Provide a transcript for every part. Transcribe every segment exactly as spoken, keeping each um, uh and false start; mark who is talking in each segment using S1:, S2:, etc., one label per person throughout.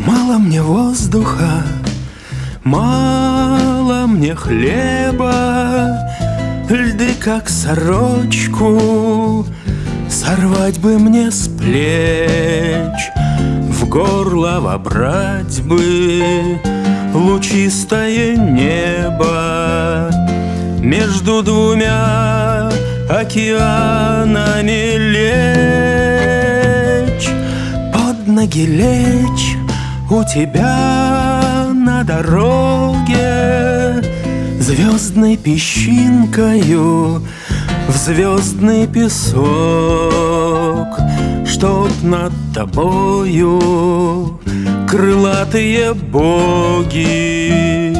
S1: Мало мне воздуха, мало мне хлеба, льды, как сорочку, сорвать бы мне с плеч, в горло вобрать бы лучистое небо, между двумя океанами лечь, под ноги лечь у тебя на дороге, звездной песчинкою в звездный песок, чтоб над тобою крылатые боги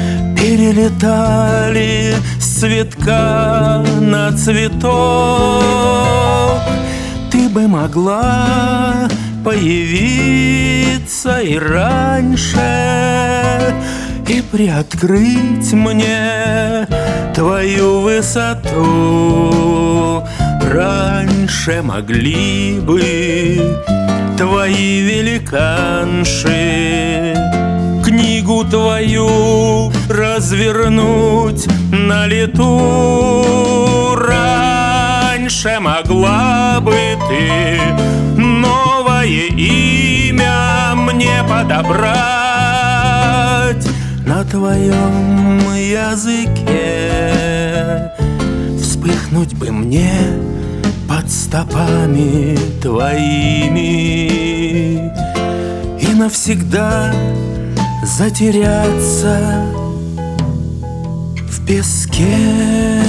S1: перелетали с цветка на цветок. Ты бы могла появиться и раньше, и приоткрыть мне твою высоту. Раньше могли бы твои великанши книгу твою развернуть на лету. Раньше могла бы ты новое имя мне подобрать, на твоем языке вспыхнуть бы мне под стопами твоими и навсегда затеряться в песке.